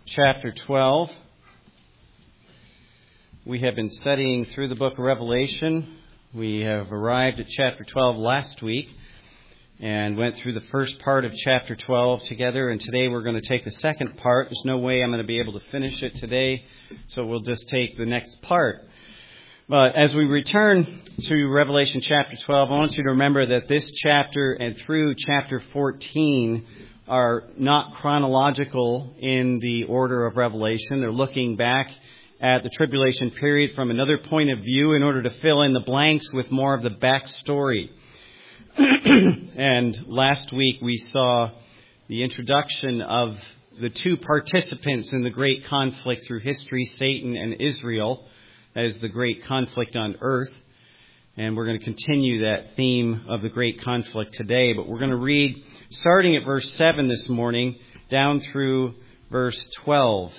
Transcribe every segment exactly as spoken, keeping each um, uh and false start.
chapter twelve. We have been studying through the book of Revelation. We have arrived at chapter twelve last week and went through the first part of chapter twelve together. And today we're going to take the second part. There's no way I'm going to be able to finish it today, so we'll just take the next part. But as we return to Revelation chapter twelve, I want you to remember that this chapter and through chapter fourteen are not chronological in the order of Revelation. They're looking back at the tribulation period from another point of view in order to fill in the blanks with more of the backstory. And last week we saw the introduction of the two participants in the great conflict through history, Satan and Israel, as the great conflict on earth. And we're going to continue that theme of the great conflict today. But we're going to read, starting at verse seven this morning, down through verse twelve.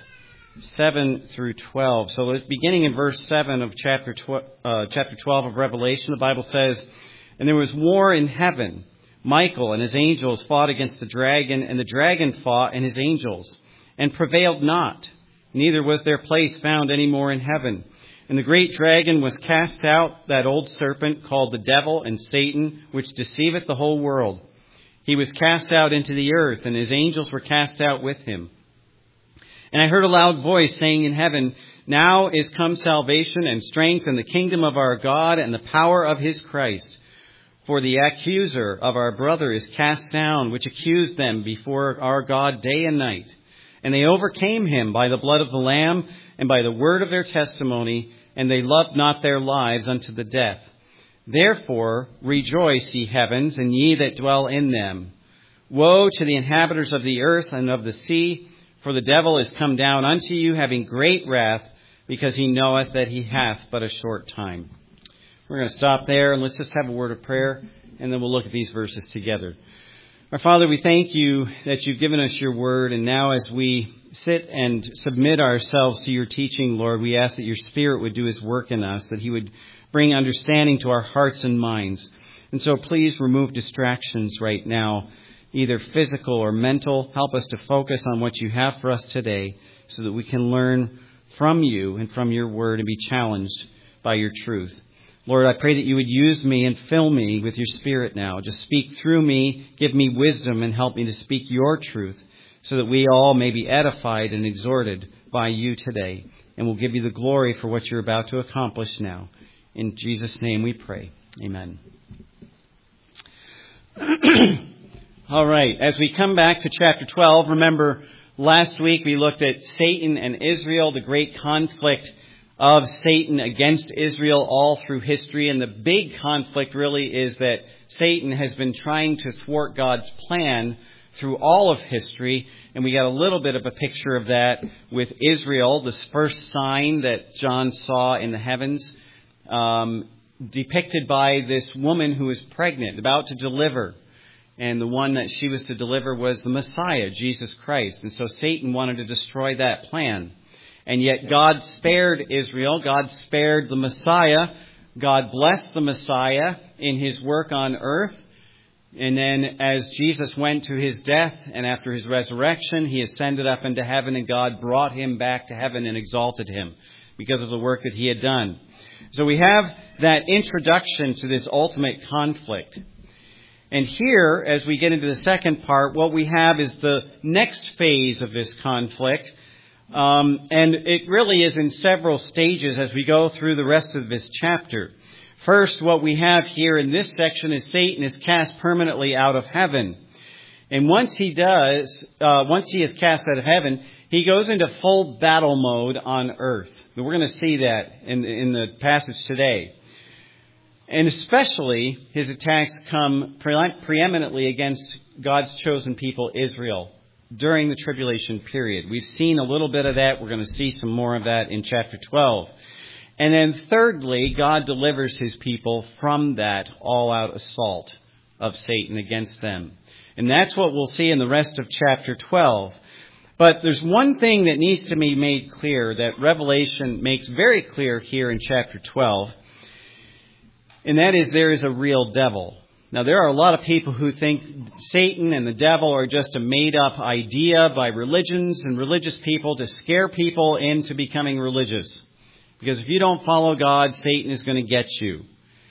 seven through twelve. So beginning in verse seven of chapter tw- uh, chapter twelve of Revelation, the Bible says, "And there was war in heaven. Michael and his angels fought against the dragon, and the dragon fought and his angels, and prevailed not. Neither was their place found any more in heaven. And the great dragon was cast out, that old serpent called the devil and Satan, which deceiveth the whole world. He was cast out into the earth, and his angels were cast out with him. And I heard a loud voice saying in heaven, Now is come salvation and strength and the kingdom of our God and the power of his Christ. For the accuser of our brother is cast down, which accused them before our God day and night. And they overcame him by the blood of the Lamb and by the word of their testimony, and they loved not their lives unto the death. Therefore rejoice, ye heavens, and ye that dwell in them. Woe to the inhabitants of the earth and of the sea, for the devil is come down unto you, having great wrath, because he knoweth that he hath but a short time." We're going to stop there, and let's just have a word of prayer, and then we'll look at these verses together. Our Father, we thank you that you've given us your word, and now as we sit and submit ourselves to your teaching, Lord, we ask that your Spirit would do his work in us, that he would bring understanding to our hearts and minds. And so please remove distractions right now, either physical or mental. Help us to focus on what you have for us today so that we can learn from you and from your word and be challenged by your truth. Lord, I pray that you would use me and fill me with your Spirit now. Just speak through me, give me wisdom, and help me to speak your truth so that we all may be edified and exhorted by you today. And we'll give you the glory for what you're about to accomplish now. In Jesus' name we pray. Amen. All right, as we come back to chapter twelve, remember last week we looked at Satan and Israel, the great conflict of Satan against Israel all through history. And the big conflict really is that Satan has been trying to thwart God's plan through all of history. And we got a little bit of a picture of that with Israel, this first sign that John saw in the heavens, um, depicted by this woman who was pregnant, about to deliver. And the one that she was to deliver was the Messiah, Jesus Christ. And so Satan wanted to destroy that plan. And yet God spared Israel. God spared the Messiah. God blessed the Messiah in his work on earth. And then as Jesus went to his death and after his resurrection, he ascended up into heaven, and God brought him back to heaven and exalted him because of the work that he had done. So we have that introduction to this ultimate conflict. And here, as we get into the second part, what we have is the next phase of this conflict. Um, and it really is in several stages as we go through the rest of this chapter. First, what we have here in this section is Satan is cast permanently out of heaven. And once he does, uh, once he is cast out of heaven, he goes into full battle mode on earth. And we're going to see that in, in the passage today. And especially his attacks come pre- preeminently against God's chosen people, Israel, during the tribulation period. We've seen a little bit of that. We're going to see some more of that in chapter twelve. And then thirdly, God delivers his people from that all-out assault of Satan against them. And that's what we'll see in the rest of chapter twelve. But there's one thing that needs to be made clear that Revelation makes very clear here in chapter twelve. And that is there is a real devil. Now, there are a lot of people who think Satan and the devil are just a made-up idea by religions and religious people to scare people into becoming religious. Because if you don't follow God, Satan is going to get you.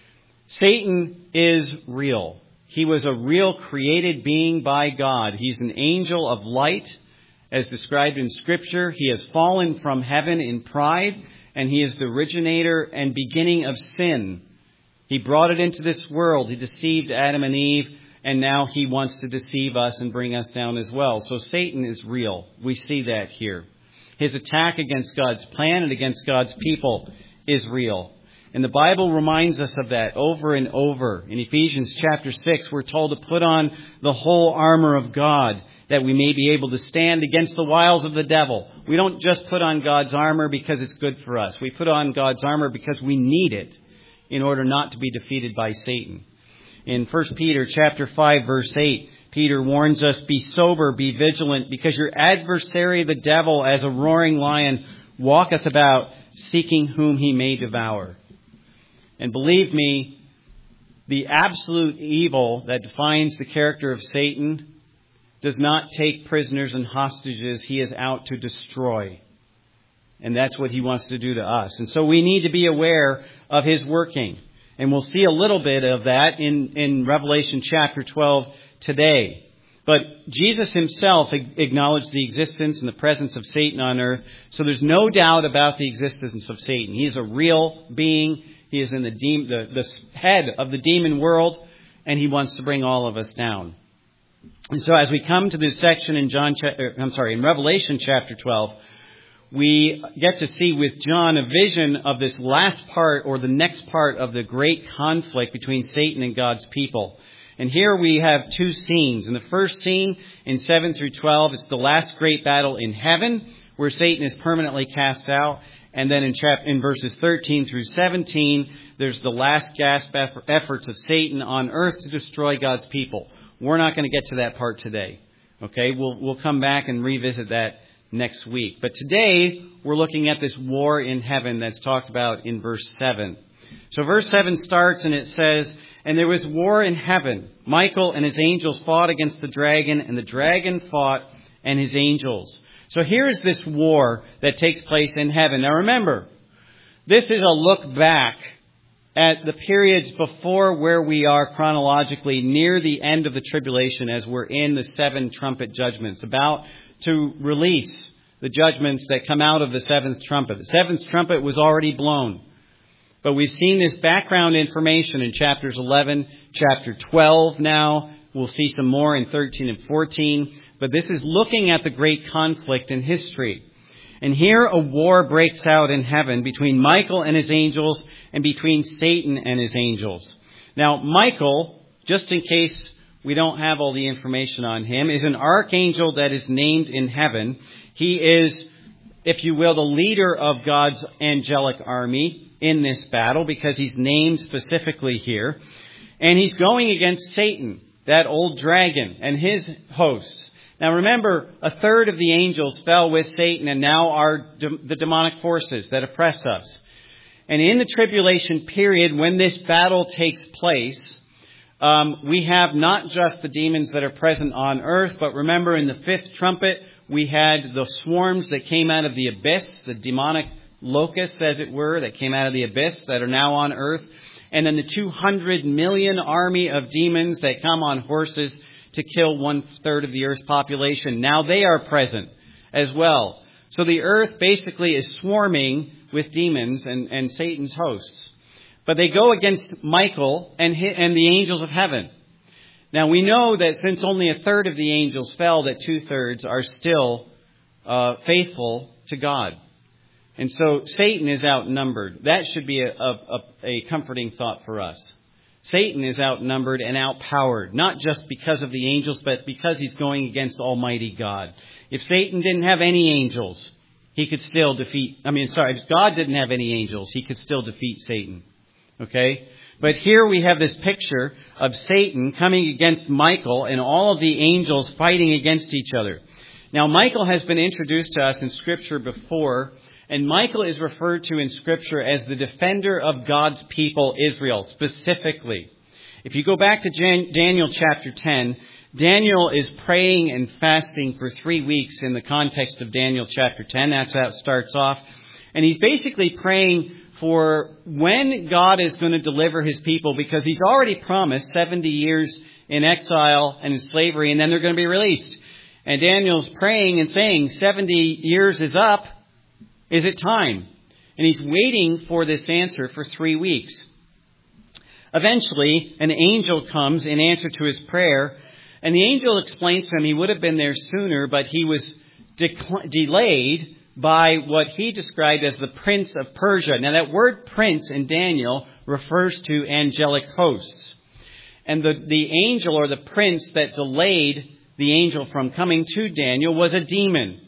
Satan is real. He was a real created being by God. He's an angel of light, as described in Scripture. He has fallen from heaven in pride, and he is the originator and beginning of sin. He brought it into this world. He deceived Adam and Eve, and now he wants to deceive us and bring us down as well. So Satan is real. We see that here. His attack against God's plan and against God's people is real. And the Bible reminds us of that over and over. In Ephesians chapter six, we're told to put on the whole armor of God, that we may be able to stand against the wiles of the devil. We don't just put on God's armor because it's good for us. We put on God's armor because we need it in order not to be defeated by Satan. In First Peter chapter five, verse eight, Peter warns us, "Be sober, be vigilant, because your adversary, the devil, as a roaring lion, walketh about, seeking whom he may devour." And believe me, the absolute evil that defines the character of Satan does not take prisoners and hostages. He is out to destroy. And that's what he wants to do to us. And so we need to be aware of his working. And we'll see a little bit of that in, in Revelation chapter twelve today. But Jesus himself acknowledged the existence and the presence of Satan on earth. So there's no doubt about the existence of Satan. He is a real being. He is in the, de- the, the head of the demon world. And he wants to bring all of us down. And so as we come to this section in John, I'm sorry, in Revelation chapter twelve, we get to see with John a vision of this last part or the next part of the great conflict between Satan and God's people. And here we have two scenes. In the first scene, in seven through twelve, it's the last great battle in heaven, where Satan is permanently cast out. And then in, chap- in verses thirteen through seventeen, there's the last gasp efforts of Satan on earth to destroy God's people. We're not going to get to that part today. Okay, we'll we'll come back and revisit that next week. But today, we're looking at this war in heaven that's talked about in verse seven. So verse seven starts and it says, "And there was war in heaven. Michael and his angels fought against the dragon, and the dragon fought and his angels." So here's this war that takes place in heaven. Now remember, this is a look back at the periods before where we are chronologically near the end of the tribulation, as we're in the seven trumpet judgments, about to release the judgments that come out of the seventh trumpet. The seventh trumpet was already blown. But we've seen this background information in chapters eleven, chapter twelve now. We'll see some more in thirteen and fourteen. But this is looking at the great conflict in history. And here a war breaks out in heaven between Michael and his angels and between Satan and his angels. Now, Michael, just in case we don't have all the information on him, is an archangel that is named in heaven. He is, if you will, the leader of God's angelic army in this battle, because he's named specifically here. And he's going against Satan, that old dragon, and his hosts. Now remember, a third of the angels fell with Satan and now are de- the demonic forces that oppress us. And in the tribulation period, when this battle takes place, um, we have not just the demons that are present on earth, but remember in the fifth trumpet, we had the swarms that came out of the abyss, the demonic locusts, as it were, that came out of the abyss that are now on earth. And then the two hundred million army of demons that come on horses to kill one third of the earth's population. Now they are present as well. So the earth basically is swarming with demons and, and Satan's hosts. But they go against Michael and, and the angels of heaven. Now we know that since only a third of the angels fell, that two thirds are still uh, faithful to God. And so Satan is outnumbered. That should be a, a, a comforting thought for us. Satan is outnumbered and outpowered, not just because of the angels, but because he's going against Almighty God. If Satan didn't have any angels, he could still defeat, I mean, sorry, if God didn't have any angels, he could still defeat Satan. Okay? But here we have this picture of Satan coming against Michael and all of the angels fighting against each other. Now, Michael has been introduced to us in Scripture before, and Michael is referred to in Scripture as the defender of God's people, Israel, specifically. If you go back to Jan- Daniel chapter ten, Daniel is praying and fasting for three weeks in the context of Daniel chapter ten. That's how it starts off. And he's basically praying for when God is going to deliver his people, because he's already promised seventy years in exile and in slavery, and then they're going to be released. And Daniel's praying and saying, seventy years is up. Is it time? And he's waiting for this answer for three weeks. Eventually, an angel comes in answer to his prayer, and the angel explains to him he would have been there sooner, but he was de- delayed by what he described as the prince of Persia. Now, that word prince in Daniel refers to angelic hosts. And the, the angel or the prince that delayed the angel from coming to Daniel was a demon,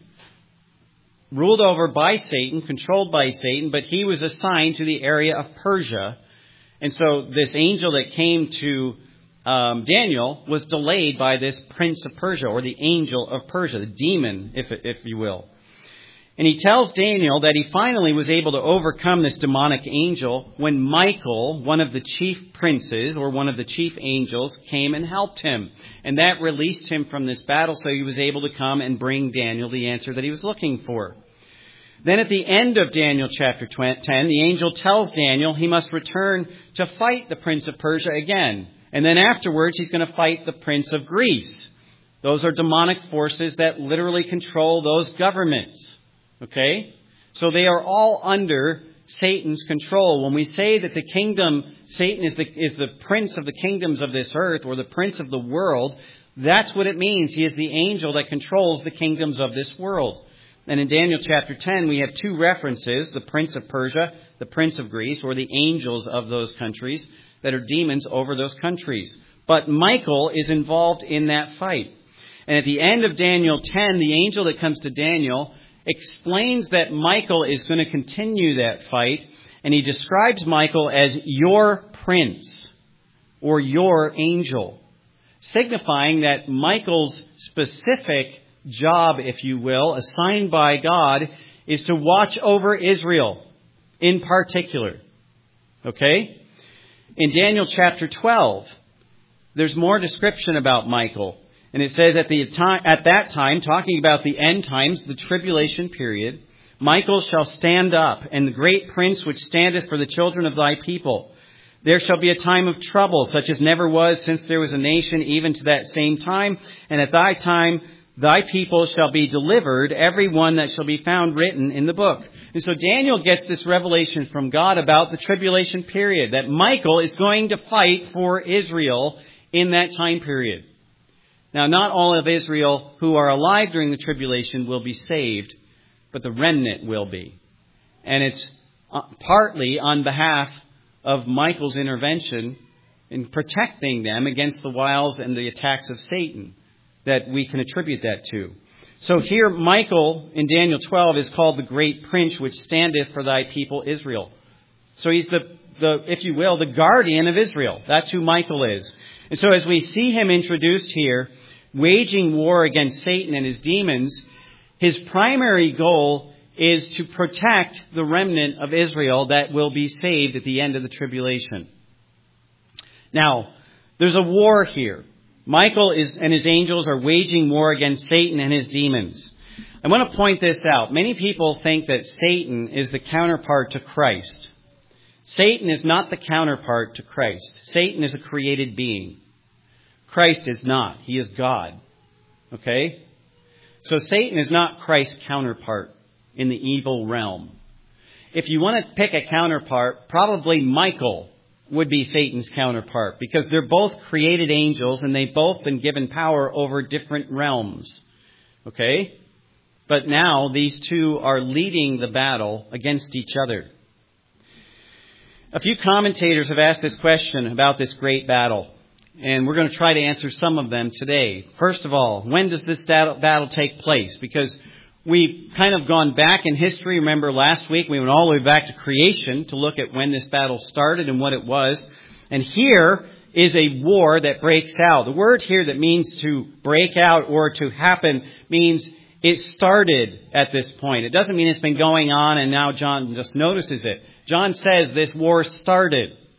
ruled over by Satan, controlled by Satan, but he was assigned to the area of Persia. And so this angel that came to um, Daniel was delayed by this prince of Persia, or the angel of Persia, the demon, if if you will. And he tells Daniel that he finally was able to overcome this demonic angel when Michael, one of the chief princes, or one of the chief angels, came and helped him. And that released him from this battle, so he was able to come and bring Daniel the answer that he was looking for. Then at the end of Daniel chapter ten, the angel tells Daniel he must return to fight the prince of Persia again. And then afterwards, he's going to fight the prince of Greece. Those are demonic forces that literally control those governments. Okay? So they are all under Satan's control. When we say that the kingdom, Satan is the, is the prince of the kingdoms of this earth, or the prince of the world, that's what it means. He is the angel that controls the kingdoms of this world. And in Daniel chapter ten, we have two references, the prince of Persia, the prince of Greece, or the angels of those countries that are demons over those countries. But Michael is involved in that fight. And at the end of Daniel ten, the angel that comes to Daniel explains that Michael is going to continue that fight, and he describes Michael as your prince, or your angel, signifying that Michael's specific job, if you will, assigned by God, is to watch over Israel in particular. Okay? In Daniel chapter twelve, there's more description about Michael. And it says at the time, at that time, talking about the end times, the tribulation period, Michael shall stand up, and the great prince which standeth for the children of thy people. There shall be a time of trouble, such as never was since there was a nation, even to that same time. And at thy time, thy people shall be delivered, every one that shall be found written in the book. And so Daniel gets this revelation from God about the tribulation period, that Michael is going to fight for Israel in that time period. Now, not all of Israel who are alive during the tribulation will be saved, but the remnant will be. And it's partly on behalf of Michael's intervention in protecting them against the wiles and the attacks of Satan that we can attribute that to. So here, Michael in Daniel twelve is called the great prince which standeth for thy people Israel. So he's the, the, if you will, the guardian of Israel. That's who Michael is. And so as we see him introduced here, waging war against Satan and his demons, his primary goal is to protect the remnant of Israel that will be saved at the end of the tribulation. Now, there's a war here. Michael is, and his angels are waging war against Satan and his demons. I want to point this out. Many people think that Satan is the counterpart to Christ. Satan is not the counterpart to Christ. Satan is a created being. Christ is not. He is God. Okay? So Satan is not Christ's counterpart in the evil realm. If you want to pick a counterpart, probably Michael would be Satan's counterpart, because they're both created angels and they've both been given power over different realms. Okay? But now these two are leading the battle against each other. A few commentators have asked this question about this great battle, and we're going to try to answer some of them today. First of all, when does this battle take place? Because we've kind of gone back in history. Remember last week we went all the way back to creation to look at when this battle started and what it was. And here is a war that breaks out. The word here that means to break out or to happen means it started at this point. It doesn't mean it's been going on and now John just notices it. John says this war started.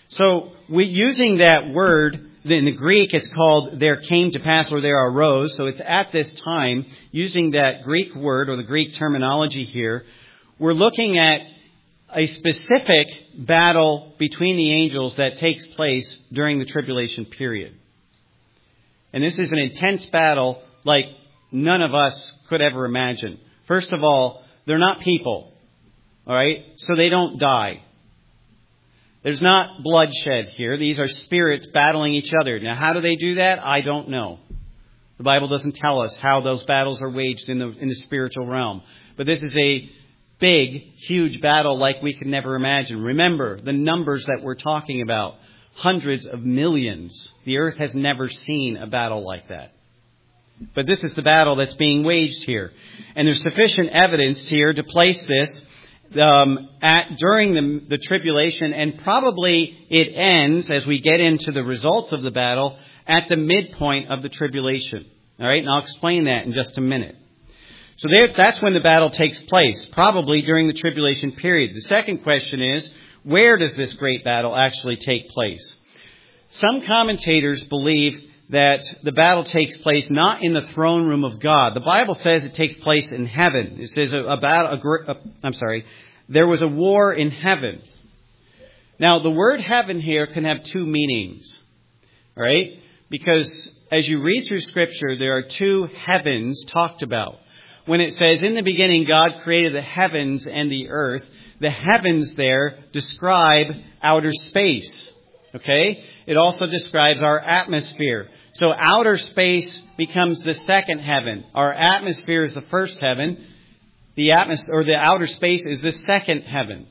So we, using that word, in the Greek it's called there came to pass or there arose. So it's at this time, using that Greek word or the Greek terminology here, we're looking at a specific battle between the angels that takes place during the tribulation period. And this is an intense battle like none of us could ever imagine. First of all, they're not people. All right? So they don't die. There's not bloodshed here. These are spirits battling each other. Now, how do they do that? I don't know. The Bible doesn't tell us how those battles are waged in the in the spiritual realm. But this is a big, huge battle like we could never imagine. Remember the numbers that we're talking about. Hundreds of millions. The earth has never seen a battle like that. But this is the battle that's being waged here. And there's sufficient evidence here to place this Um, at during the, the tribulation, and probably it ends as we get into the results of the battle at the midpoint of the tribulation. All right, and I'll explain that in just a minute. So there, that's when the battle takes place, probably during the tribulation period. The second question is, where does this great battle actually take place? Some commentators believe that the battle takes place not in the throne room of God. The Bible says it takes place in heaven. It says a, a battle. A, a, I'm sorry. There was a war in heaven. Now, the word heaven here can have two meanings. All right? Because as you read through Scripture, there are two heavens talked about. When it says, in the beginning, God created the heavens and the earth, the heavens there describe outer space. Okay? It also describes our atmosphere. So outer space becomes the second heaven. Our atmosphere is the first heaven. The atmosphere, or the outer space, is the second heaven.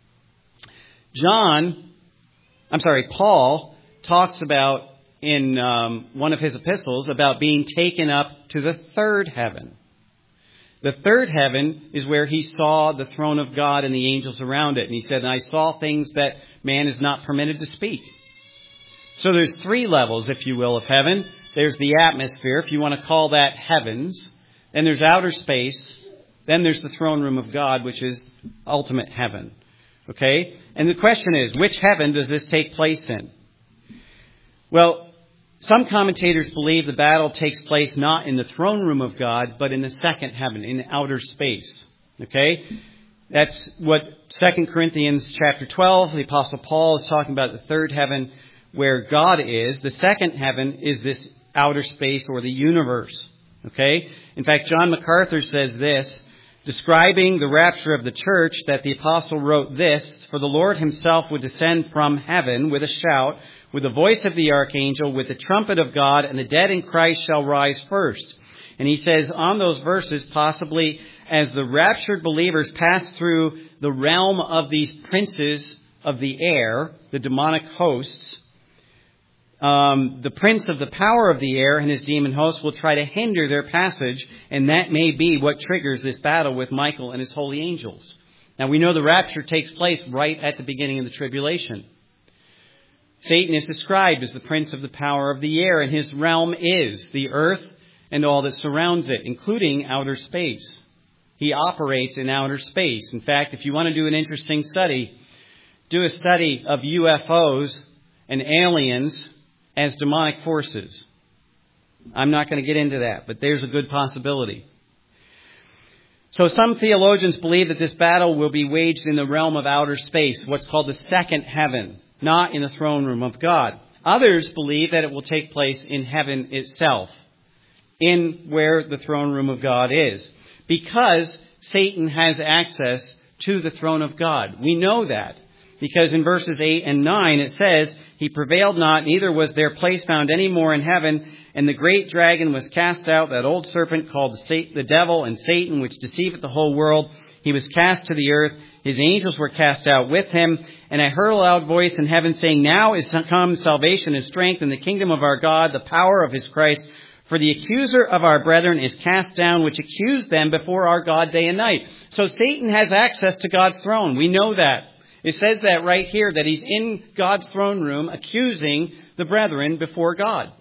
John, I'm sorry, Paul talks about in um, one of his epistles about being taken up to the third heaven. The third heaven is where he saw the throne of God and the angels around it. And he said, and I saw things that man is not permitted to speak. So there's three levels, if you will, of heaven. There's the atmosphere, if you want to call that heavens. Then there's outer space. Then there's the throne room of God, which is ultimate heaven. Okay? And the question is, which heaven does this take place in? Well, some commentators believe the battle takes place not in the throne room of God, but in the second heaven, in outer space. Okay? That's what Second Corinthians chapter twelve, the Apostle Paul is talking about the third heaven, where God is. The second heaven is this outer space or the universe. Okay? In fact, John MacArthur says this, describing the rapture of the church, that the apostle wrote this, for the Lord himself would descend from heaven with a shout, with the voice of the archangel, with the trumpet of God, and the dead in Christ shall rise first. And he says on those verses, possibly as the raptured believers pass through the realm of these princes of the air, the demonic hosts, Um, the prince of the power of the air and his demon hosts will try to hinder their passage, and that may be what triggers this battle with Michael and his holy angels. Now, we know the rapture takes place right at the beginning of the tribulation. Satan is described as the prince of the power of the air, and his realm is the earth and all that surrounds it, including outer space. He operates in outer space. In fact, if you want to do an interesting study, do a study of U F Os and aliens as demonic forces. I'm not going to get into that, but there's a good possibility. So some theologians believe that this battle will be waged in the realm of outer space, what's called the second heaven, not in the throne room of God. Others believe that it will take place in heaven itself, in where the throne room of God is, because Satan has access to the throne of God. We know that because in verses eight and nine it says, he prevailed not, neither was their place found any more in heaven. And the great dragon was cast out, that old serpent called the devil and Satan, which deceiveth the whole world. He was cast to the earth. His angels were cast out with him. And I heard a loud voice in heaven saying, now is come salvation and strength in the kingdom of our God, the power of his Christ. For the accuser of our brethren is cast down, which accused them before our God day and night. So Satan has access to God's throne. We know that. It says that right here, that he's in God's throne room accusing the brethren before God.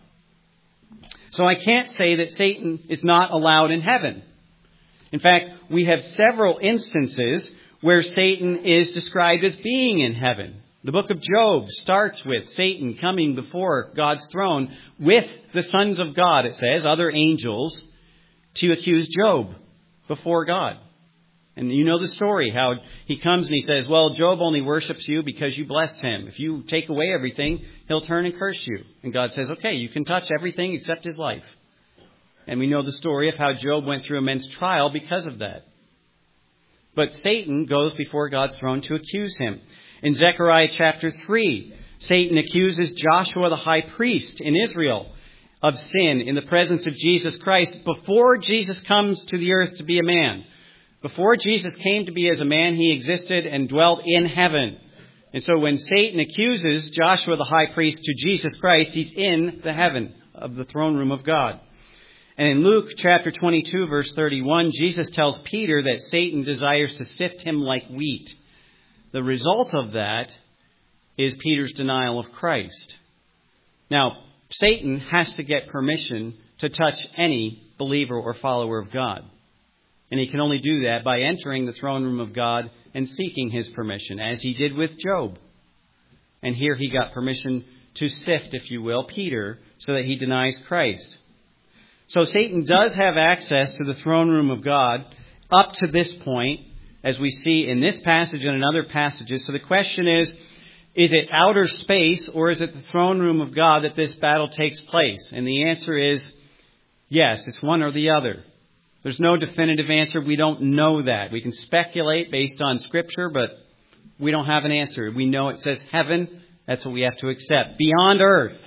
So I can't say that Satan is not allowed in heaven. In fact, we have several instances where Satan is described as being in heaven. The book of Job starts with Satan coming before God's throne with the sons of God, it says, other angels, to accuse Job before God. And you know the story, how he comes and he says, well, Job only worships you because you blessed him. If you take away everything, he'll turn and curse you. And God says, okay, you can touch everything except his life. And we know the story of how Job went through immense trial because of that. But Satan goes before God's throne to accuse him. In Zechariah chapter three, Satan accuses Joshua the high priest in Israel of sin in the presence of Jesus Christ before Jesus comes to the earth to be a man. Before Jesus came to be as a man, he existed and dwelt in heaven. And so when Satan accuses Joshua the high priest to Jesus Christ, he's in the heaven of the throne room of God. And in Luke chapter twenty-two, verse thirty-one, Jesus tells Peter that Satan desires to sift him like wheat. The result of that is Peter's denial of Christ. Now, Satan has to get permission to touch any believer or follower of God. And he can only do that by entering the throne room of God and seeking his permission, as he did with Job. And here he got permission to sift, if you will, Peter, so that he denies Christ. So Satan does have access to the throne room of God up to this point, as we see in this passage and in other passages. So the question is, is it outer space or is it the throne room of God that this battle takes place? And the answer is yes, it's one or the other. There's no definitive answer. We don't know that. We can speculate based on Scripture, but we don't have an answer. We know it says heaven. That's what we have to accept. Beyond earth.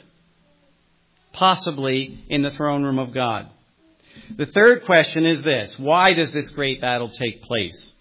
Possibly in the throne room of God. The third question is this. Why does this great battle take place?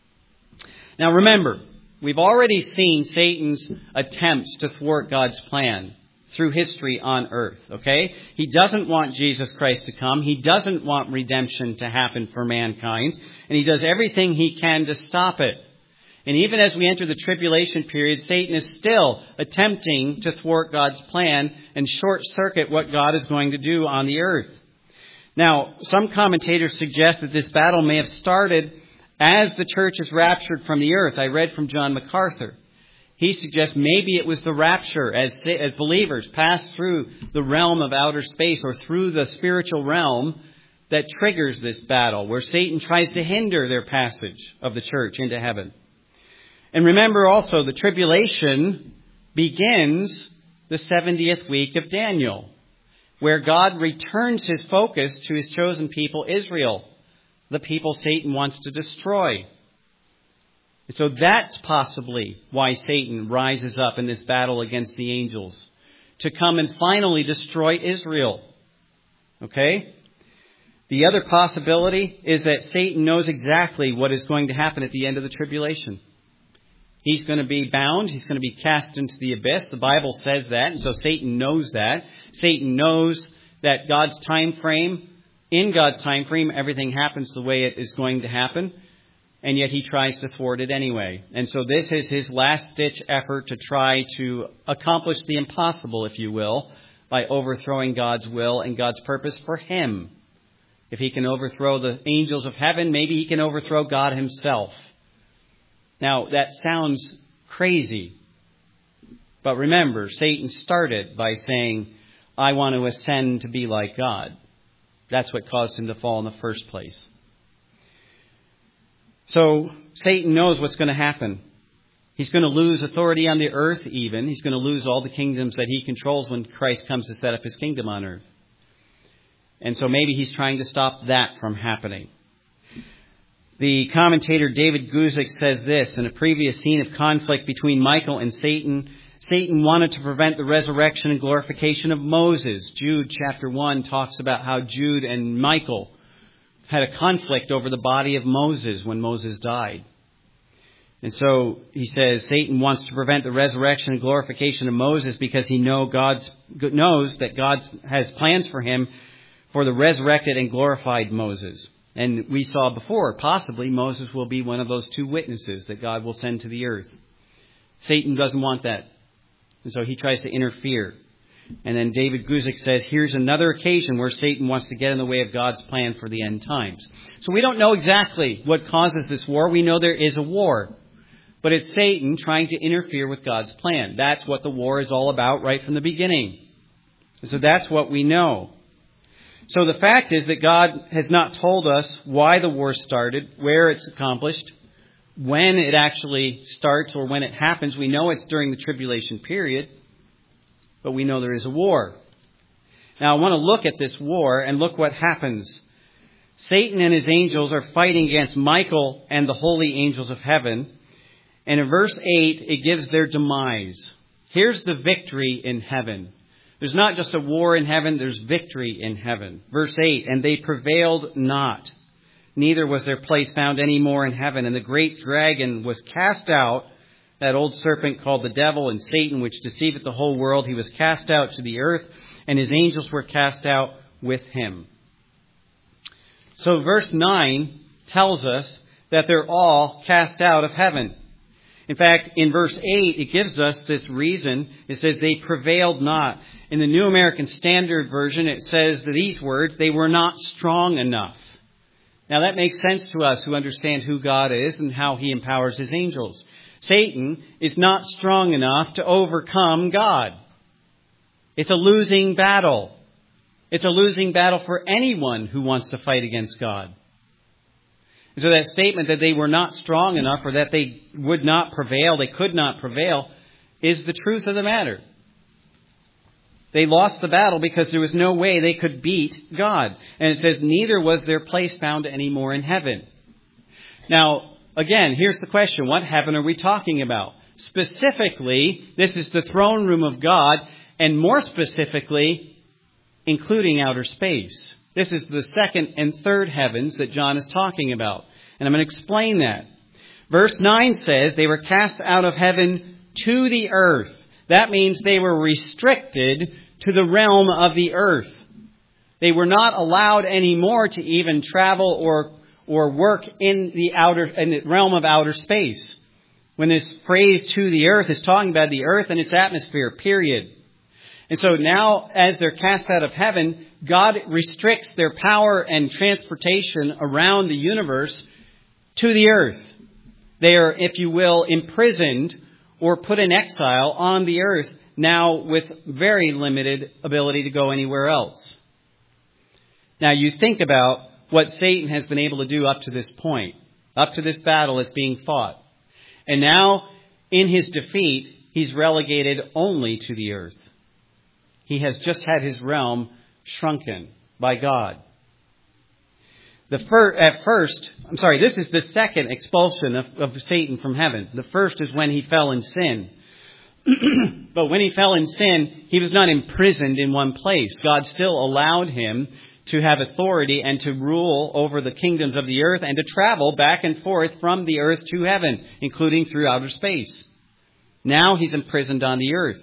Now remember, we've already seen Satan's attempts to thwart God's plan through history on earth, okay? He doesn't want Jesus Christ to come. He doesn't want redemption to happen for mankind. And he does everything he can to stop it. And even as we enter the tribulation period, Satan is still attempting to thwart God's plan and short-circuit what God is going to do on the earth. Now, some commentators suggest that this battle may have started as the church is raptured from the earth. I read from John MacArthur. He suggests maybe it was the rapture as, as believers pass through the realm of outer space or through the spiritual realm that triggers this battle, where Satan tries to hinder their passage of the church into heaven. And remember also, the tribulation begins the seventieth week of Daniel, where God returns his focus to his chosen people, Israel, the people Satan wants to destroy. And so that's possibly why Satan rises up in this battle against the angels, to come and finally destroy Israel. Okay? The other possibility is that Satan knows exactly what is going to happen at the end of the tribulation. He's going to be bound. He's going to be cast into the abyss. The Bible says that. And so Satan knows that. Satan knows that God's time frame, in God's time frame, everything happens the way it is going to happen. And yet he tries to thwart it anyway. And so this is his last-ditch effort to try to accomplish the impossible, if you will, by overthrowing God's will and God's purpose for him. If he can overthrow the angels of heaven, maybe he can overthrow God himself. Now, that sounds crazy. But remember, Satan started by saying, I want to ascend to be like God. That's what caused him to fall in the first place. So Satan knows what's going to happen. He's going to lose authority on the earth even. He's going to lose all the kingdoms that he controls when Christ comes to set up his kingdom on earth. And so maybe he's trying to stop that from happening. The commentator David Guzik says this: in a previous scene of conflict between Michael and Satan, Satan wanted to prevent the resurrection and glorification of Moses. Jude chapter one talks about how Jude and Michael had a conflict over the body of Moses when Moses died. And so he says Satan wants to prevent the resurrection and glorification of Moses because he know God's, knows that God has plans for him for the resurrected and glorified Moses. And we saw before, possibly Moses will be one of those two witnesses that God will send to the earth. Satan doesn't want that. And so he tries to interfere. And then David Guzik says, here's another occasion where Satan wants to get in the way of God's plan for the end times. So we don't know exactly what causes this war. We know there is a war. but it's Satan trying to interfere with God's plan. That's what the war is all about right from the beginning. So that's what we know. So the fact is that God has not told us why the war started, where it's accomplished, when it actually starts or when it happens. We know it's during the tribulation period, but we know there is a war. Now I want to look at this war and look what happens. Satan and his angels are fighting against Michael and the holy angels of heaven. And in verse eight, it gives their demise. Here's the victory in heaven. There's not just a war in heaven, there's victory in heaven. Verse eight, and they prevailed not, neither was their place found any more in heaven. And the great dragon was cast out, that old serpent called the devil and Satan, which deceiveth the whole world. He was cast out to the earth, and his angels were cast out with him. So verse nine tells us that they're all cast out of heaven. In fact, in verse eight, it gives us this reason. It says they prevailed not. In the New American Standard Version, it says these words, they were not strong enough. Now that makes sense to us who understand who God is and how he empowers his angels. Satan is not strong enough to overcome God. It's a losing battle. It's a losing battle for anyone who wants to fight against God. And so that statement that they were not strong enough or that they would not prevail, they could not prevail, is the truth of the matter. They lost the battle because there was no way they could beat God. And it says, neither was their place found any more in heaven. Now, again, here's the question. What heaven are we talking about? Specifically, this is the throne room of God, and more specifically, including outer space. This is the second and third heavens that John is talking about. And I'm going to explain that. Verse nine says they were cast out of heaven to the earth. That means they were restricted to the realm of the earth. They were not allowed anymore to even travel or or work in the outer in the realm of outer space. When this phrase to the earth is talking about the earth and its atmosphere, period. And so now, as they're cast out of heaven, God restricts their power and transportation around the universe to the earth. They are, if you will, imprisoned or put in exile on the earth, now with very limited ability to go anywhere else. Now, you think about what Satan has been able to do up to this point, up to this battle that's being fought. And now, in his defeat, he's relegated only to the earth. He has just had his realm shrunken by God. The fir- at first, I'm sorry, this is the second expulsion of, of Satan from heaven. The first is when he fell in sin. But when he fell in sin, he was not imprisoned in one place. God still allowed him to have authority and to rule over the kingdoms of the earth and to travel back and forth from the earth to heaven, including through outer space. Now he's imprisoned on the earth.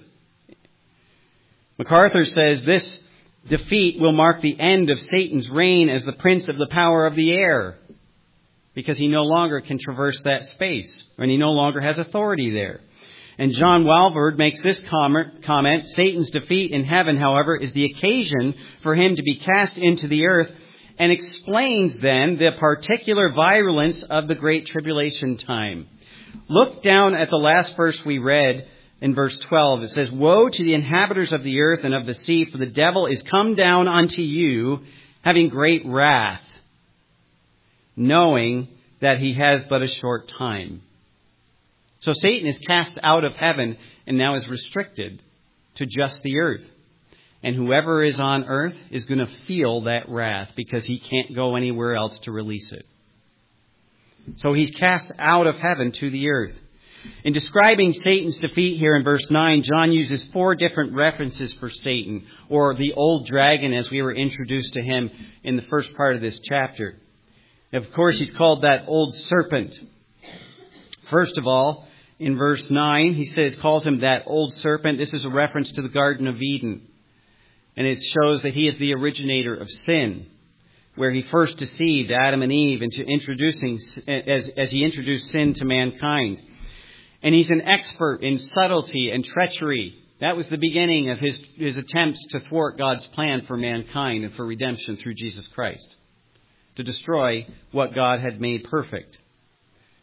MacArthur says this defeat will mark the end of Satan's reign as the prince of the power of the air, because he no longer can traverse that space, and he no longer has authority there. And John Walvoord makes this comment, Satan's defeat in heaven, however, is the occasion for him to be cast into the earth, and explains then the particular virulence of the great tribulation time. Look down at the last verse we read in verse twelve. It says, woe to the inhabitants of the earth and of the sea, for the devil is come down unto you, having great wrath, knowing that he has but a short time. So Satan is cast out of heaven and now is restricted to just the earth. And whoever is on earth is going to feel that wrath because he can't go anywhere else to release it. So he's cast out of heaven to the earth. In describing Satan's defeat here in verse nine, John uses four different references for Satan, or the old dragon as we were introduced to him in the first part of this chapter. Of course, he's called that old serpent. First of all, in verse nine, he says, calls him that old serpent. This is a reference to the Garden of Eden. And it shows that he is the originator of sin, where he first deceived Adam and Eve into introducing, as, as he introduced sin to mankind. And he's an expert in subtlety and treachery. That was the beginning of his, his attempts to thwart God's plan for mankind and for redemption through Jesus Christ, to destroy what God had made perfect.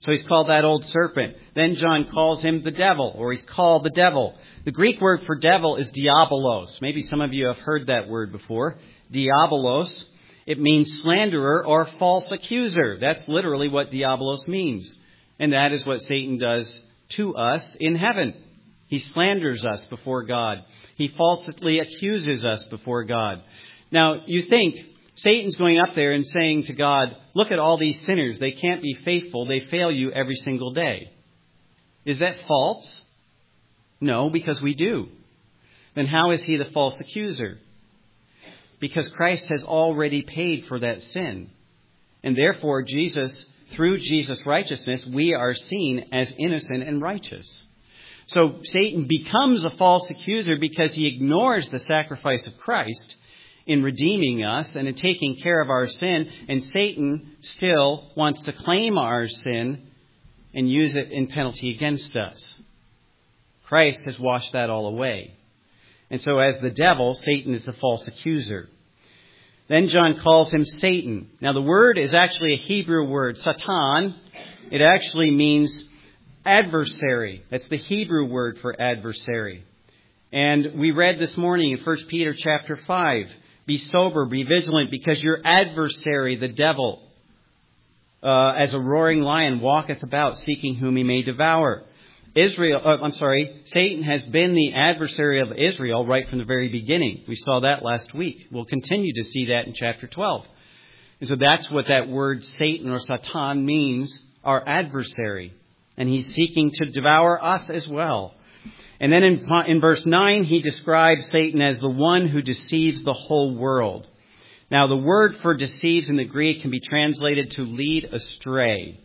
So he's called that old serpent. Then John calls him the devil, or he's called the devil. The Greek word for devil is diabolos. Maybe some of you have heard that word before. Diabolos. It means slanderer or false accuser. That's literally what diabolos means. And that is what Satan does to us in heaven. He slanders us before God. He falsely accuses us before God. Now, you think Satan's going up there and saying to God, look at all these sinners. They can't be faithful. They fail you every single day. Is that false? No, because we do. Then how is he the false accuser? Because Christ has already paid for that sin. And therefore, Jesus, through Jesus' righteousness, we are seen as innocent and righteous. So Satan becomes a false accuser because he ignores the sacrifice of Christ in redeeming us and in taking care of our sin. And Satan still wants to claim our sin and use it in penalty against us. Christ has washed that all away. And so as the devil, Satan is the false accuser. Then John calls him Satan. Now the word is actually a Hebrew word, Satan. It actually means adversary. That's the Hebrew word for adversary. And we read this morning in First Peter chapter five, be sober, be vigilant, because your adversary, the devil, uh, as a roaring lion, walketh about, seeking whom he may devour. Israel, uh, I'm sorry, Satan has been the adversary of Israel right from the very beginning. We saw that last week. We'll continue to see that in chapter twelve. And so that's what that word Satan or Satan means, our adversary. And he's seeking to devour us as well. And then in, in verse nine, he describes Satan as the one who deceives the whole world. Now, the word for deceives in the Greek can be translated to lead astray.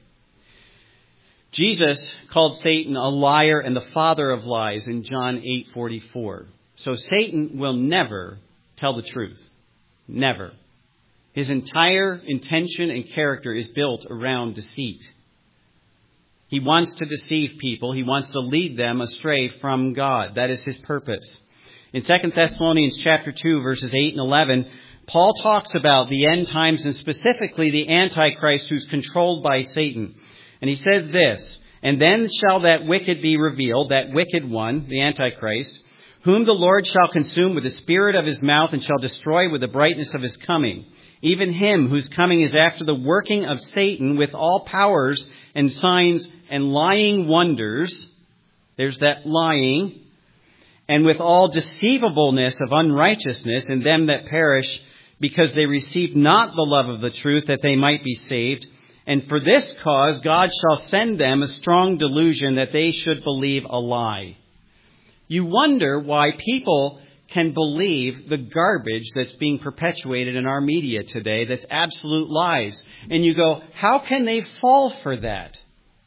Jesus called Satan a liar and the father of lies in John eight forty-four. So Satan will never tell the truth. Never. His entire intention and character is built around deceit. He wants to deceive people. He wants to lead them astray from God. That is his purpose. In Second Thessalonians chapter two, verses eight and eleven, Paul talks about the end times and specifically the Antichrist who's controlled by Satan. And he says this, and then shall that wicked be revealed, that wicked one, the Antichrist, whom the Lord shall consume with the spirit of his mouth and shall destroy with the brightness of his coming. Even him whose coming is after the working of Satan with all powers and signs and lying wonders. There's that lying. And with all deceivableness of unrighteousness in them that perish, because they received not the love of the truth that they might be saved. And for this cause God shall send them a strong delusion that they should believe a lie. You wonder why people can believe the garbage that's being perpetuated in our media today that's absolute lies. And you go, how can they fall for that?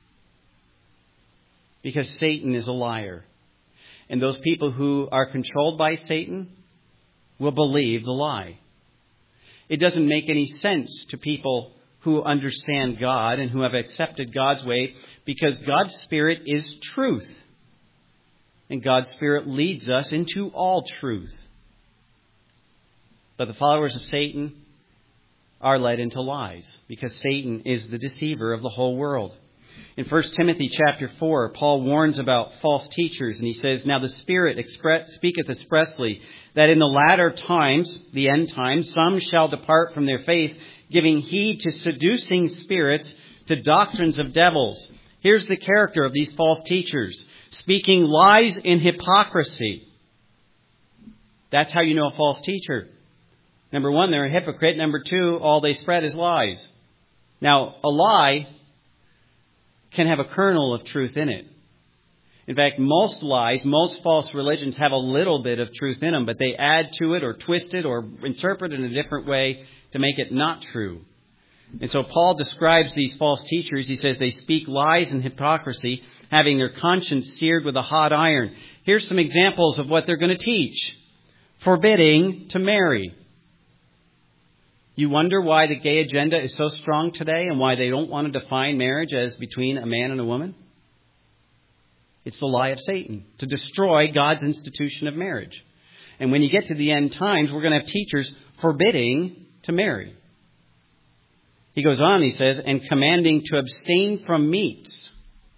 Because Satan is a liar. And those people who are controlled by Satan will believe the lie. It doesn't make any sense to people who understand God and who have accepted God's way, because God's Spirit is truth. And God's Spirit leads us into all truth. But the followers of Satan are led into lies, because Satan is the deceiver of the whole world. In First Timothy chapter four, Paul warns about false teachers, and he says, now the Spirit express, speaketh expressly, that in the latter times, the end times, some shall depart from their faith, giving heed to seducing spirits, to doctrines of devils. Here's the character of these false teachers. Speaking lies in hypocrisy. That's how you know a false teacher. Number one, they're a hypocrite. Number two, all they spread is lies. Now, a lie can have a kernel of truth in it. In fact, most lies, most false religions have a little bit of truth in them, but they add to it or twist it or interpret it in a different way to make it not true. And so Paul describes these false teachers. He says they speak lies and hypocrisy, having their conscience seared with a hot iron. Here's some examples of what they're going to teach. Forbidding to marry. You wonder why the gay agenda is so strong today and why they don't want to define marriage as between a man and a woman? It's the lie of Satan to destroy God's institution of marriage. And when you get to the end times, we're going to have teachers forbidding to marry. He goes on, he says, and commanding to abstain from meats.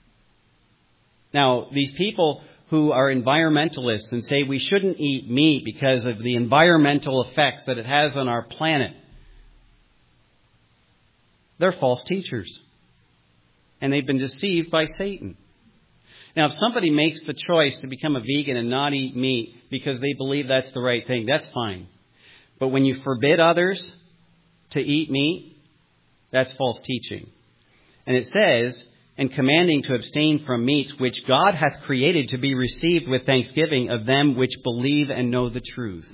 Now, these people who are environmentalists and say we shouldn't eat meat because of the environmental effects that it has on our planet, they're false teachers. And they've been deceived by Satan. Now, if somebody makes the choice to become a vegan and not eat meat because they believe that's the right thing, that's fine. But when you forbid others to eat meat, that's false teaching. And it says, and commanding to abstain from meats which God hath created to be received with thanksgiving of them which believe and know the truth.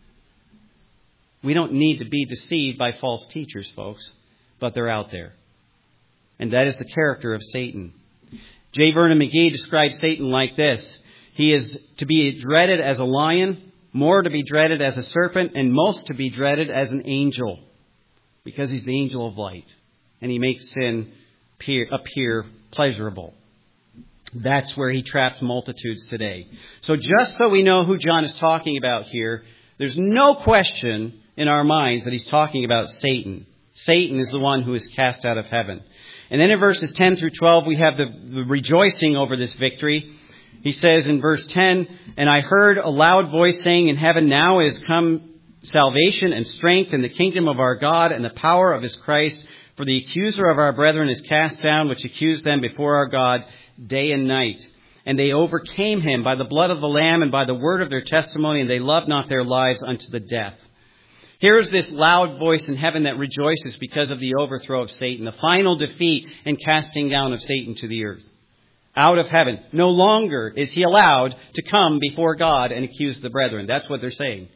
We don't need to be deceived by false teachers, folks, but they're out there. And that is the character of Satan. J. Vernon McGee describes Satan like this. He is to be dreaded as a lion, more to be dreaded as a serpent, and most to be dreaded as an angel, because he's the angel of light, and he makes sin appear, appear pleasurable. That's where he traps multitudes today. So just so we know who John is talking about here, there's no question in our minds that he's talking about Satan. Satan is the one who is cast out of heaven. And then in verses ten through twelve, we have the, the rejoicing over this victory. He says in verse ten, and I heard a loud voice saying in heaven, now is come salvation and strength in the kingdom of our God and the power of his Christ. For the accuser of our brethren is cast down, which accused them before our God day and night. And they overcame him by the blood of the Lamb and by the word of their testimony, and they loved not their lives unto the death. Here is this loud voice in heaven that rejoices because of the overthrow of Satan, the final defeat and casting down of Satan to the earth. Out of heaven. No longer is he allowed to come before God and accuse the brethren. That's what they're saying.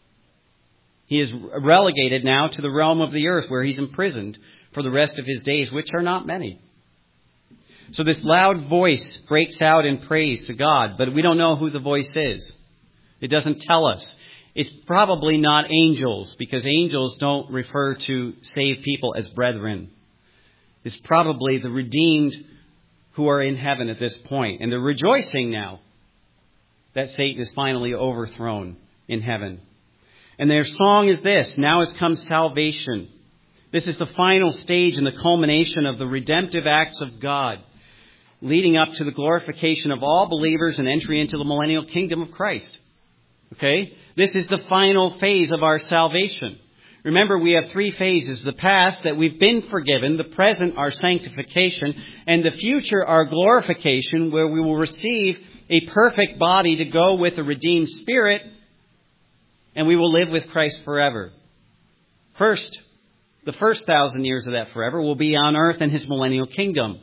He is relegated now to the realm of the earth where he's imprisoned for the rest of his days, which are not many. So this loud voice breaks out in praise to God, but we don't know who the voice is. It doesn't tell us. It's probably not angels, because angels don't refer to saved people as brethren. It's probably the redeemed who are in heaven at this point. And they're rejoicing now that Satan is finally overthrown in heaven. And their song is this, now has come salvation. This is the final stage and the culmination of the redemptive acts of God, leading up to the glorification of all believers and entry into the millennial kingdom of Christ. Okay? This is the final phase of our salvation. Remember, we have three phases. The past, that we've been forgiven. The present, our sanctification. And the future, our glorification, where we will receive a perfect body to go with a redeemed spirit. And we will live with Christ forever. First, the first thousand years of that forever will be on earth in his millennial kingdom.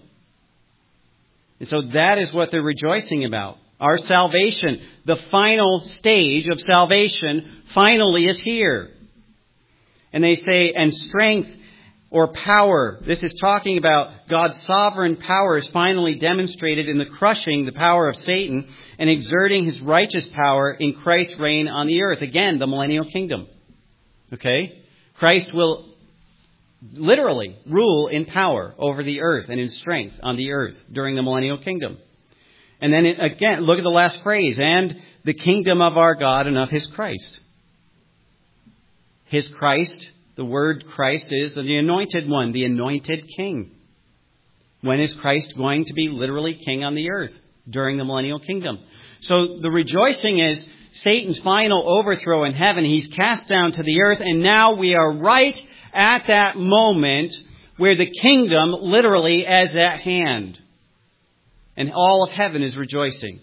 And so that is what they're rejoicing about. Our salvation, the final stage of salvation, finally is here. And they say, and strength or power. This is talking about God's sovereign power is finally demonstrated in the crushing the power of Satan and exerting his righteous power in Christ's reign on the earth. Again, the millennial kingdom. Okay? Christ will literally rule in power over the earth and in strength on the earth during the millennial kingdom. And then it, again, look at the last phrase, and the kingdom of our God and of his Christ. His Christ, the word Christ is the anointed one, the anointed king. When is Christ going to be literally king on the earth? During the millennial kingdom. So the rejoicing is Satan's final overthrow in heaven. He's cast down to the earth, and now we are right at that moment where the kingdom literally is at hand. And all of heaven is rejoicing.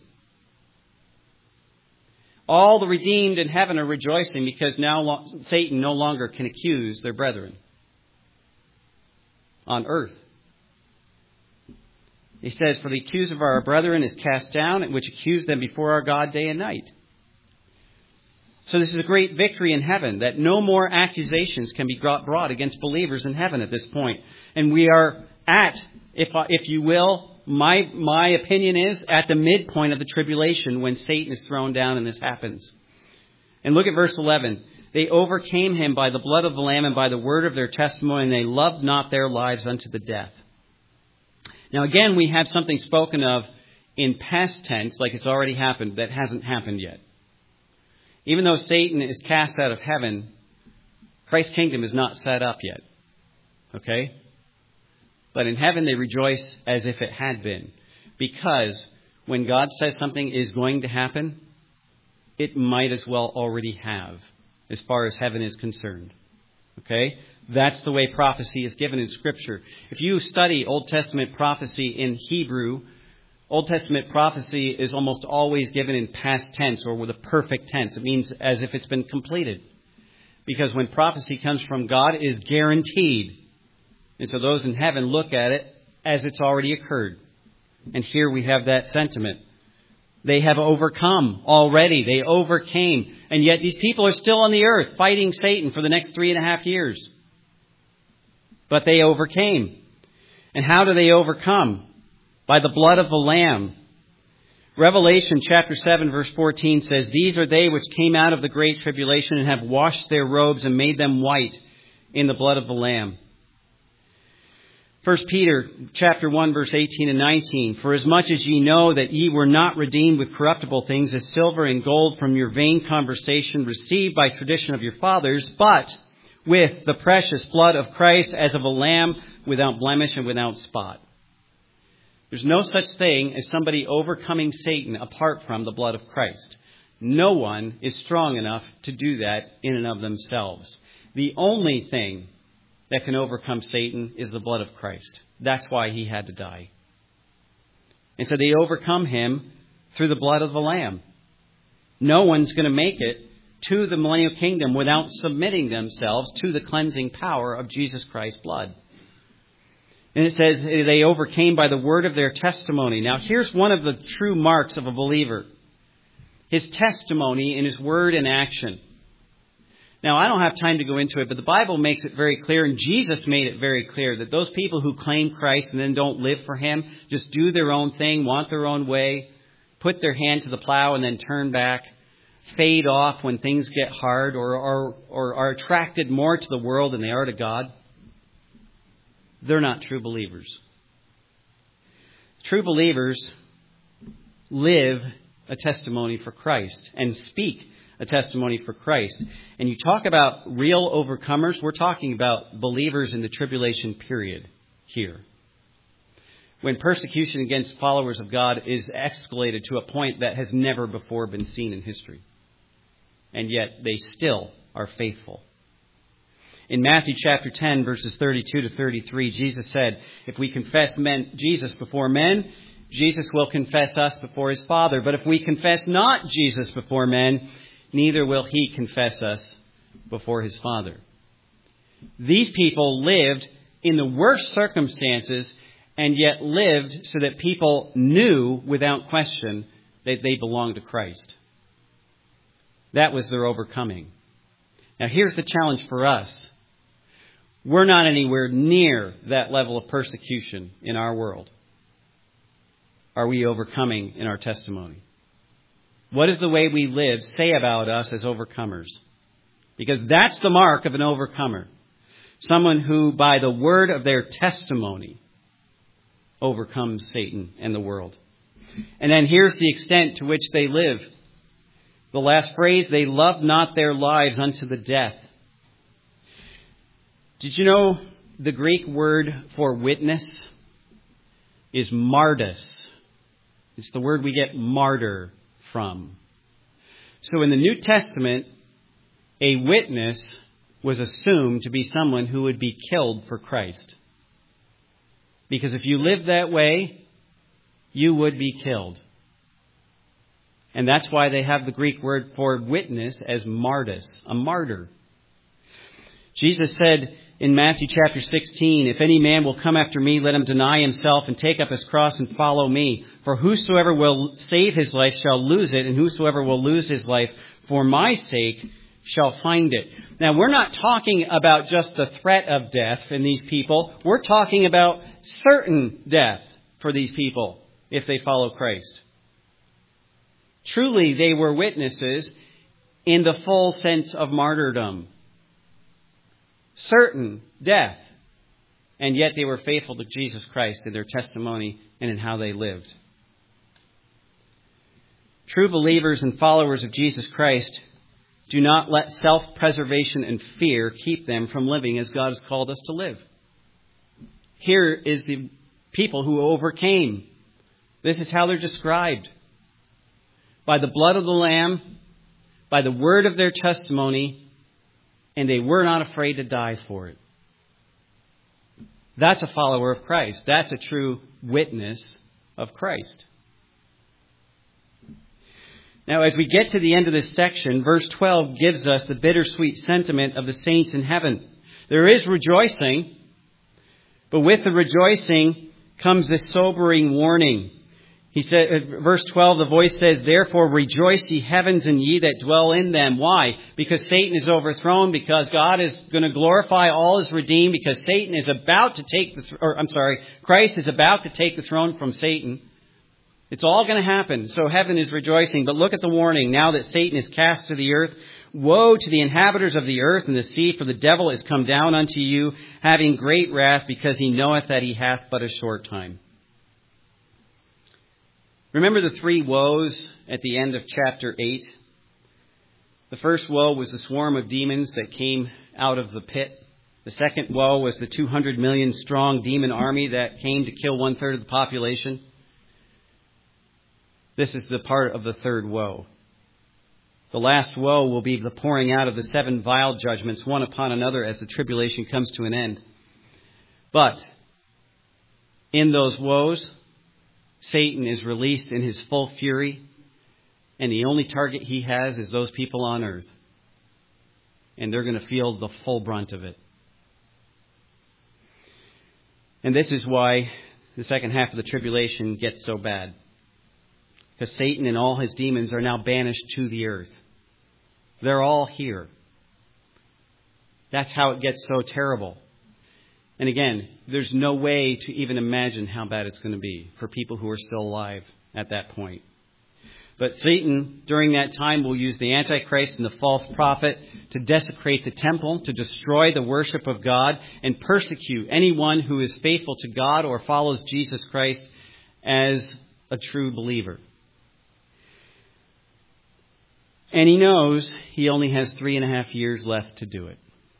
All the redeemed in heaven are rejoicing because now Satan no longer can accuse their brethren on earth. He says, for the accuser of our brethren is cast down, which accused them before our God day and night. So this is a great victory in heaven, that no more accusations can be brought against believers in heaven at this point. And we are at, if if you will, my my opinion is, at the midpoint of the tribulation when Satan is thrown down and this happens. And look at verse eleven. They overcame him by the blood of the Lamb and by the word of their testimony, and they loved not their lives unto the death. Now again, we have something spoken of in past tense, like it's already happened, that hasn't happened yet. Even though Satan is cast out of heaven, Christ's kingdom is not set up yet. Okay? But in heaven they rejoice as if it had been. Because when God says something is going to happen, it might as well already have, as far as heaven is concerned. Okay? That's the way prophecy is given in Scripture. If you study Old Testament prophecy in Hebrew, Old Testament prophecy is almost always given in past tense or with a perfect tense. It means as if it's been completed. Because when prophecy comes from God, it is guaranteed. And so those in heaven look at it as it's already occurred. And here we have that sentiment. They have overcome already. They overcame. And yet these people are still on the earth fighting Satan for the next three and a half years. But they overcame. And how do they overcome? By the blood of the Lamb. Revelation chapter seven verse fourteen says, "These are they which came out of the great tribulation and have washed their robes and made them white in the blood of the Lamb." First Peter chapter one verse eighteen and nineteen, "For as much as ye know that ye were not redeemed with corruptible things as silver and gold from your vain conversation received by tradition of your fathers, but with the precious blood of Christ as of a lamb without blemish and without spot." There's no such thing as somebody overcoming Satan apart from the blood of Christ. No one is strong enough to do that in and of themselves. The only thing that can overcome Satan is the blood of Christ. That's why he had to die. And so they overcome him through the blood of the Lamb. No one's going to make it to the millennial kingdom without submitting themselves to the cleansing power of Jesus Christ's blood. And it says they overcame by the word of their testimony. Now here's one of the true marks of a believer. His testimony in his word and action. Now I don't have time to go into it, but the Bible makes it very clear, and Jesus made it very clear, that those people who claim Christ and then don't live for Him, just do their own thing, want their own way, put their hand to the plow and then turn back, fade off when things get hard, or, or, or are attracted more to the world than they are to God. They're not true believers. True believers live a testimony for Christ and speak a testimony for Christ. And you talk about real overcomers, we're talking about believers in the tribulation period here. When persecution against followers of God is escalated to a point that has never before been seen in history. And yet they still are faithful. In Matthew chapter ten, verses thirty-two to thirty-three, Jesus said, "If we confess men, Jesus before men, Jesus will confess us before His Father. But if we confess not Jesus before men, neither will He confess us before His Father." These people lived in the worst circumstances and yet lived so that people knew without question that they belonged to Christ. That was their overcoming. Now here's the challenge for us. We're not anywhere near that level of persecution in our world. Are we overcoming in our testimony? What does the way we live say about us as overcomers? Because that's the mark of an overcomer. Someone who, by the word of their testimony, overcomes Satan and the world. And then here's the extent to which they live. The last phrase, "They loved not their lives unto the death." Did you know the Greek word for witness is martys? It's the word we get martyr from. So in the New Testament, a witness was assumed to be someone who would be killed for Christ. Because if you lived that way, you would be killed. And that's why they have the Greek word for witness as martys, a martyr. Jesus said in Matthew chapter sixteen, "If any man will come after me, let him deny himself and take up his cross and follow me. For whosoever will save his life shall lose it, and whosoever will lose his life for my sake shall find it." Now, we're not talking about just the threat of death in these people. We're talking about certain death for these people if they follow Christ. Truly, they were witnesses in the full sense of martyrdom. Certain death. And yet they were faithful to Jesus Christ in their testimony and in how they lived. True believers and followers of Jesus Christ do not let self-preservation and fear keep them from living as God has called us to live. here is the people who overcame. This is how they're described. By the blood of the Lamb, by the word of their testimony, and they were not afraid to die for it. That's a follower of Christ. That's a true witness of Christ. Now, as we get to the end of this section, verse twelve gives us the bittersweet sentiment of the saints in heaven. There is rejoicing, but with the rejoicing comes this sobering warning. He said, verse twelve, the voice says, "Therefore rejoice, ye heavens, and ye that dwell in them." Why? Because Satan is overthrown, because God is going to glorify all his redeemed, because Satan is about to take the, th- or I'm sorry, Christ is about to take the throne from Satan. It's all going to happen. So heaven is rejoicing. But look at the warning. Now that Satan is cast to the earth, woe to the inhabitants of the earth and the sea, for the devil is come down unto you, having great wrath, because he knoweth that he hath but a short time. Remember the three woes at the end of chapter eight? The first woe was the swarm of demons that came out of the pit. The second woe was the two hundred million strong demon army that came to kill one third of the population. This is the part of the third woe. The last woe will be the pouring out of the seven vial judgments, one upon another, as the tribulation comes to an end. But in those woes, Satan is released in his full fury, and the only target he has is those people on earth. And they're going to feel the full brunt of it. And this is why the second half of the tribulation gets so bad. Because Satan and all his demons are now banished to the earth. They're all here. That's how it gets so terrible. And again, there's no way to even imagine how bad it's going to be for people who are still alive at that point. But Satan, during that time, will use the Antichrist and the false prophet to desecrate the temple, to destroy the worship of God, and persecute anyone who is faithful to God or follows Jesus Christ as a true believer. And he knows he only has three and a half years left to do it.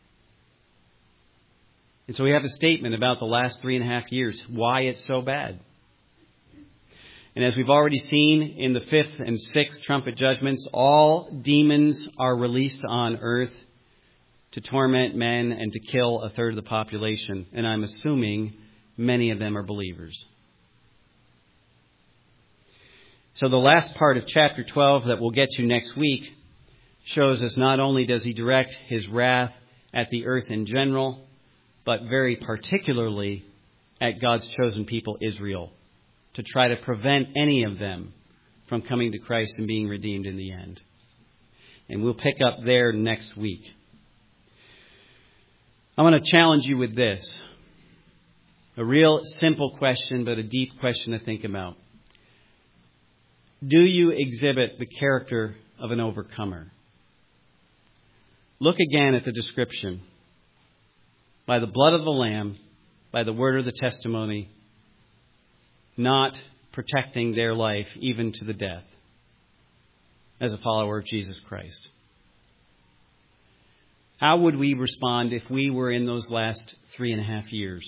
And so we have a statement about the last three and a half years, why it's so bad. And as we've already seen in the fifth and sixth trumpet judgments, all demons are released on earth to torment men and to kill a third of the population. And I'm assuming many of them are believers. So the last part of chapter twelve that we'll get to next week shows us not only does he direct his wrath at the earth in general, but very particularly at God's chosen people, Israel, to try to prevent any of them from coming to Christ and being redeemed in the end. And we'll pick up there next week. I want to challenge you with this. A real simple question, but a deep question to think about. Do you exhibit the character of an overcomer? Look again at the description. By the blood of the Lamb, by the word of the testimony, not protecting their life even to the death as a follower of Jesus Christ. How would we respond if we were in those last three and a half years?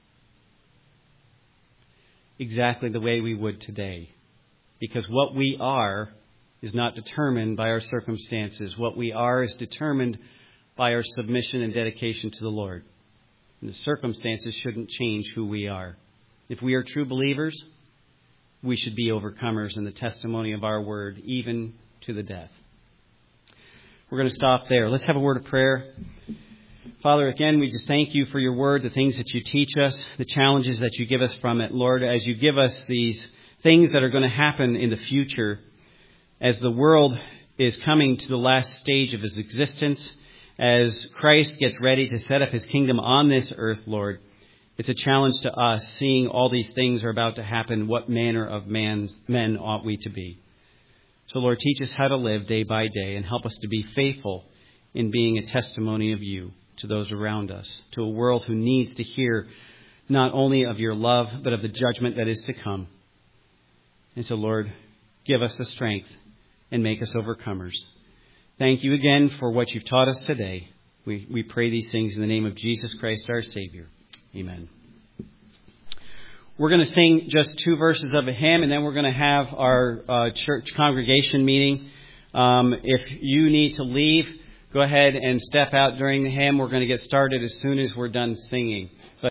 Exactly the way we would today. Because what we are is not determined by our circumstances. What we are is determined by our submission and dedication to the Lord. And the circumstances shouldn't change who we are. If we are true believers, we should be overcomers in the testimony of our word, even to the death. We're going to stop there. Let's have a word of prayer. Father, again, we just thank you for your word, the things that you teach us, the challenges that you give us from it. Lord, as you give us these things that are going to happen in the future, as the world is coming to the last stage of its existence, as Christ gets ready to set up his kingdom on this earth, Lord, it's a challenge to us, seeing all these things are about to happen. What manner of man, men ought we to be? So, Lord, teach us how to live day by day and help us to be faithful in being a testimony of you to those around us, to a world who needs to hear not only of your love, but of the judgment that is to come. And so, Lord, give us the strength and make us overcomers. Thank you again for what you've taught us today. We, we pray these things in the name of Jesus Christ, our Savior. Amen. we're going to sing just two verses of a hymn, and then we're going to have our uh, church congregation meeting. Um, if you need to leave, go ahead and step out during the hymn. We're going to get started as soon as we're done singing. But